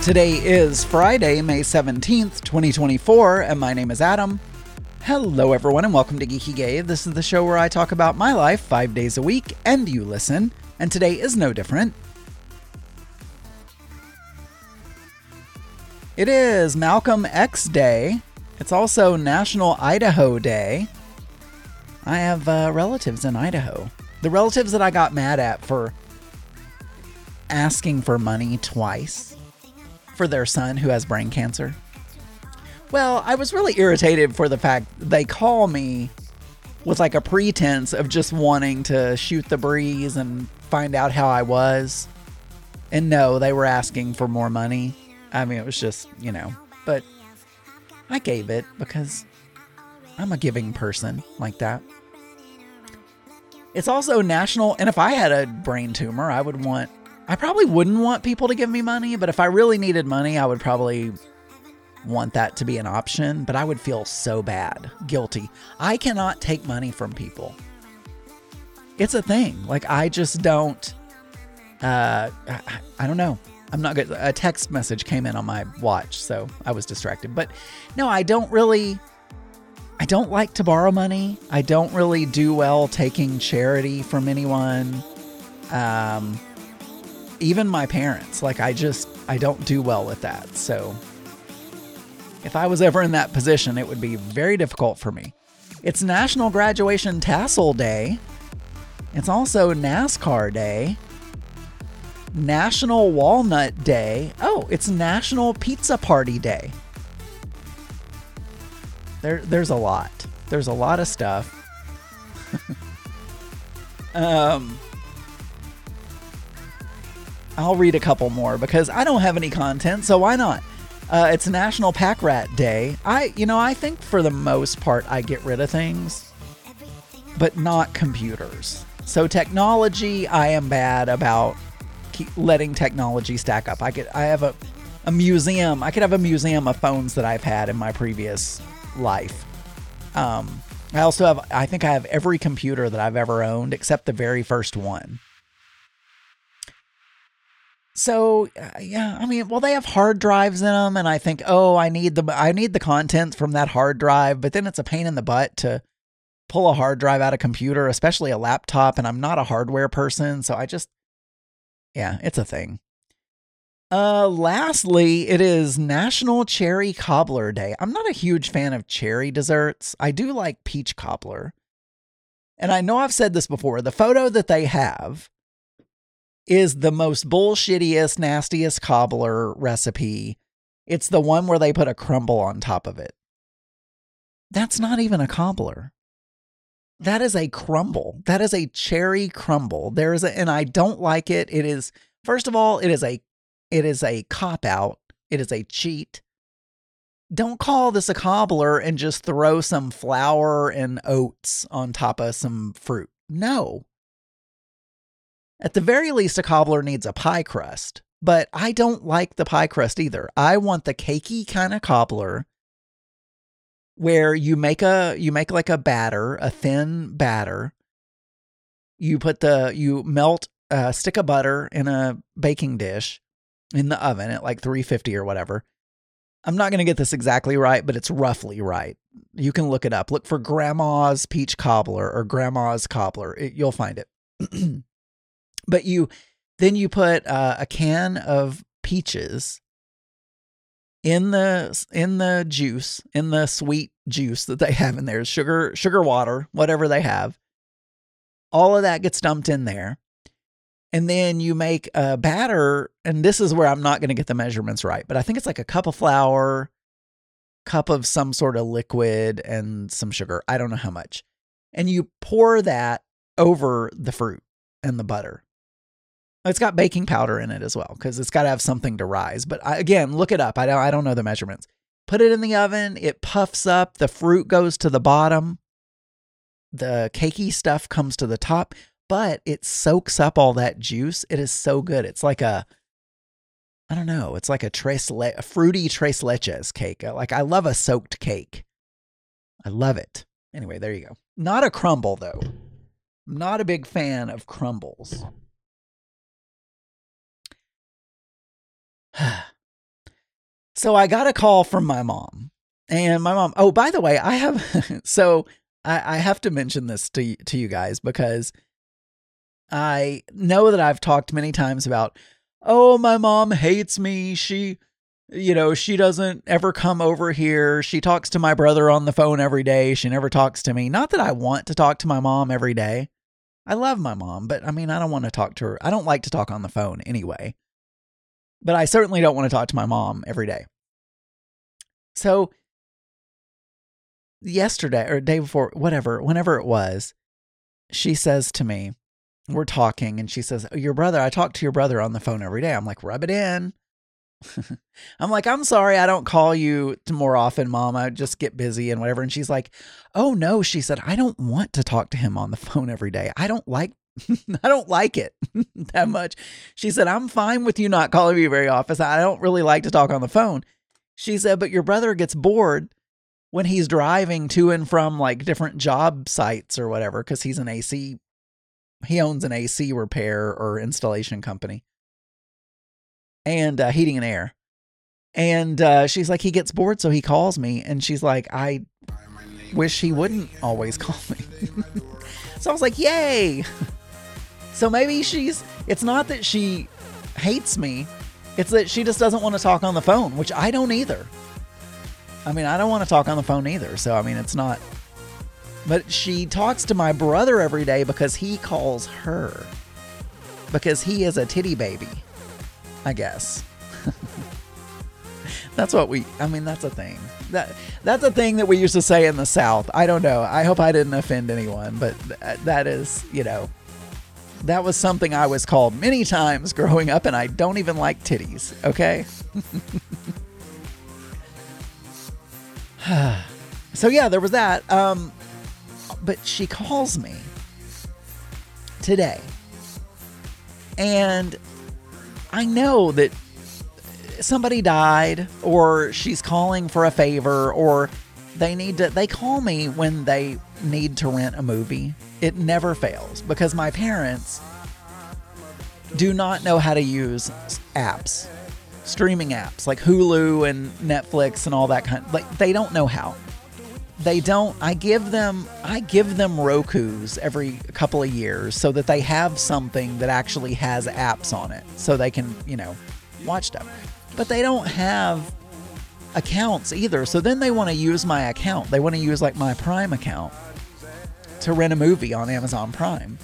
Today is Friday, May 17th, 2024, and my name is Adam. Hello, everyone, and welcome to Geeky Gay. This is the show where I talk about my life 5 days a week, and you listen, and today is no different. It is Malcolm X Day. It's also National Idaho Day. I have relatives in Idaho. The relatives that I got mad at for asking for money twice for their son who has brain cancer. Well, I was really irritated for the fact they call me with like a pretense of just wanting to shoot the breeze and find out how I was. And no, they were asking for more money. I mean, it was just, but I gave it because I'm a giving person like that. It's also national, and if I had a brain tumor, I probably wouldn't want people to give me money, but if I really needed money, I would probably want that to be an option, but I would feel so bad, guilty. I cannot take money from people. It's a thing. Like, I just don't, I don't know. I'm not good. A text message came in on my watch, so I was distracted. But no, I don't like to borrow money. I don't really do well taking charity from anyone. Even my parents, like I don't do well with that. So if I was ever in that position, it would be very difficult for me. It's National Graduation Tassel Day. It's also NASCAR Day. National Walnut Day. Oh, it's National Pizza Party Day. There's a lot. There's a lot of stuff. I'll read a couple more because I don't have any content, so why not? It's National Pack Rat Day. I think for the most part I get rid of things, but not computers. So technology, I am bad about letting technology stack up. I have a museum. I could have a museum of phones that I've had in my previous life. I think I have every computer that I've ever owned except the very first one. So, they have hard drives in them, and I think, I need the contents from that hard drive, but then it's a pain in the butt to pull a hard drive out of a computer, especially a laptop, and I'm not a hardware person, so it's a thing. Lastly, it is National Cherry Cobbler Day. I'm not a huge fan of cherry desserts. I do like peach cobbler. And I know I've said this before, the photo that they have is the most bullshittiest, nastiest cobbler recipe. It's the one where they put a crumble on top of it. That's not even a cobbler. That is a crumble. That is a cherry crumble. And I don't like it. It is, first of all, it is a cop-out. It is a cheat. Don't call this a cobbler and just throw some flour and oats on top of some fruit. No. At the very least, a cobbler needs a pie crust, but I don't like the pie crust either. I want the cakey kind of cobbler where you make like a batter, a thin batter. You melt a stick of butter in a baking dish in the oven at like 350 or whatever. I'm not going to get this exactly right, but it's roughly right. You can look it up. Look for Grandma's Peach Cobbler or Grandma's Cobbler. You'll find it. But then you put a can of peaches in the juice, in the sweet juice that they have in there, sugar water, whatever they have. All of that gets dumped in there. And then you make a batter, and this is where I'm not going to get the measurements right, but I think it's like a cup of flour, cup of some sort of liquid, and some sugar. I don't know how much. And you pour that over the fruit and the butter. It's got baking powder in it as well, because it's got to have something to rise. But again, look it up. I don't know the measurements. Put it in the oven. It puffs up. The fruit goes to the bottom. The cakey stuff comes to the top, but it soaks up all that juice. It is so good. It's like it's like a fruity tres leches cake. Like, I love a soaked cake. I love it. Anyway, there you go. Not a crumble, though. I'm not a big fan of crumbles. So I got a call from my mom. And my mom, oh, by the way, I have, so I have to mention this to you guys because I know that I've talked many times about, oh, my mom hates me. She doesn't ever come over here. She talks to my brother on the phone every day. She never talks to me. Not that I want to talk to my mom every day. I love my mom, but I mean, I don't want to talk to her. I don't like to talk on the phone anyway. But I certainly don't want to talk to my mom every day. So yesterday or day before, whenever it was, she says to me, we're talking, and she says, oh, I talk to your brother on the phone every day. I'm like, rub it in. I'm like, I'm sorry, I don't call you more often, Mom. I just get busy and whatever. And she's like, oh no, she said, I don't want to talk to him on the phone every day. I don't like it that much. She said, I'm fine with you not calling me very often. I don't really like to talk on the phone. She said, but your brother gets bored when he's driving to and from like different job sites or whatever, because he owns an AC repair or installation company. And heating and air. And she's like, he gets bored, so he calls me. And she's like, I wish he wouldn't always call me. So I was like, yay. So maybe it's not that she hates me. It's that she just doesn't want to talk on the phone, which I don't either. I mean, I don't want to talk on the phone either. So, I mean, it's not. But she talks to my brother every day because he calls her. Because he is a titty baby. I guess. That's a thing. That's a thing that we used to say in the South. I don't know. I hope I didn't offend anyone, but that is, that was something I was called many times growing up, and I don't even like titties. Okay. So yeah, there was that. But she calls me today, and I know that somebody died, or she's calling for a favor, or they call me when they need to rent a movie. It never fails because my parents do not know how to use apps, streaming apps like Hulu and Netflix and all that they don't know how. They don't. I give them Rokus every couple of years so that they have something that actually has apps on it so they can, watch stuff. But they don't have accounts either. So then they want to use my account. They want to use like my Prime account to rent a movie on Amazon Prime.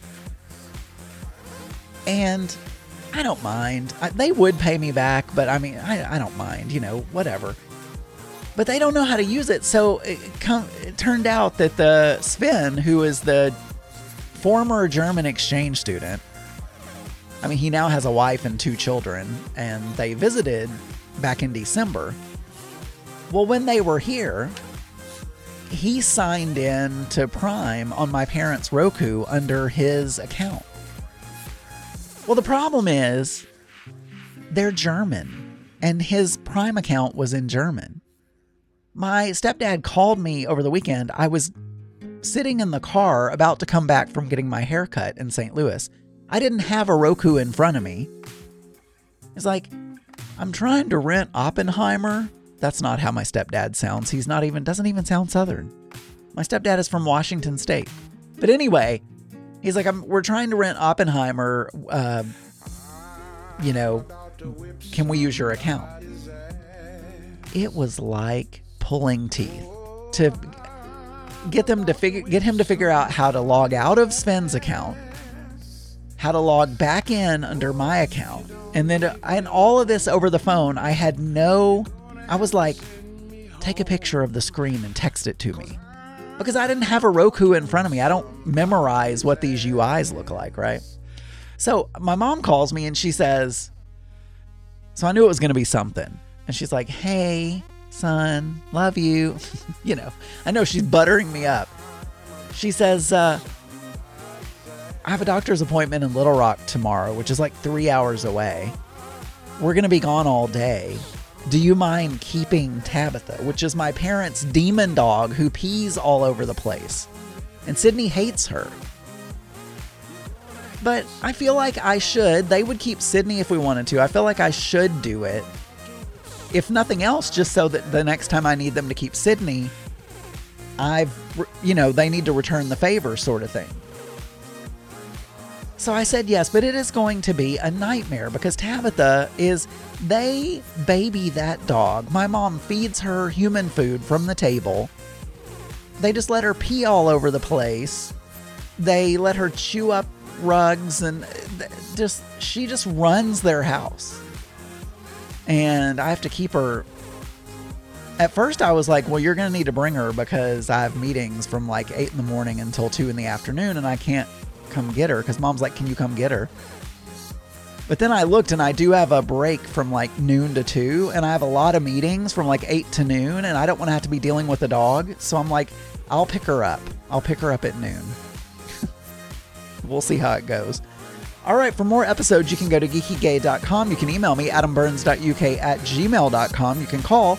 And I don't mind. They would pay me back, but I mean, I don't mind, whatever. But they don't know how to use it. So it turned out that the Sven, who is the former German exchange student, I mean, he now has a wife and 2 children, and they visited back in December. Well, when they were here, he signed in to Prime on my parents' Roku under his account. Well, the problem is they're German, and his Prime account was in German. My stepdad called me over the weekend. I was sitting in the car about to come back from getting my hair cut in St. Louis. I didn't have a Roku in front of me. It's like, I'm trying to rent Oppenheimer. That's not how my stepdad sounds. Doesn't even sound Southern. My stepdad is from Washington State. But anyway, he's like, we're trying to rent Oppenheimer. Can we use your account? It was like pulling teeth to get him to figure out how to log out of Sven's account, how to log back in under my account, and all of this over the phone. I was like, take a picture of the screen and text it to me, because I didn't have a Roku in front of me. I don't memorize what these UIs look like, right? So my mom calls me and she says, so I knew it was going to be something. And she's like, hey, son, love you. I know she's buttering me up. She says, I have a doctor's appointment in Little Rock tomorrow, which is like 3 hours away. We're going to be gone all day. Do you mind keeping Tabitha, which is my parents' demon dog who pees all over the place? And Sydney hates her. But I feel like I should. They would keep Sydney if we wanted to. I feel like I should do it. if nothing else, just so that the next time I need them to keep Sydney, they need to return the favor sort of thing. So I said yes, but it is going to be a nightmare because Tabitha they baby that dog. My mom feeds her human food from the table. They just let her pee all over the place. They let her chew up rugs and she just runs their house. And I have to keep her. At first I was like, well, you're going to need to bring her because I have meetings from like 8 in the morning until 2 in the afternoon and I can't come get her because Mom's like, can you come get her? But then I looked and I do have a break from like noon to 2 and I have a lot of meetings from like 8 to noon and I don't want to have to be dealing with a dog. So I'm like, I'll pick her up. I'll pick her up at noon. We'll see how it goes. All right, for more episodes, you can go to geekygay.com. You can email me, adamburns.uk@gmail.com. You can call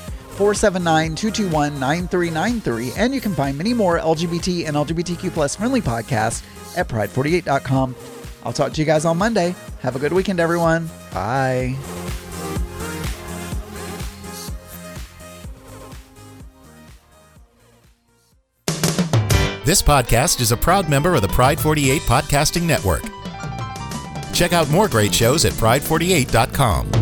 479-221-9393. And you can find many more LGBT and LGBTQ plus friendly podcasts at pride48.com. I'll talk to you guys on Monday. Have a good weekend, everyone. Bye. This podcast is a proud member of the Pride 48 Podcasting Network. Check out more great shows at pride48.com.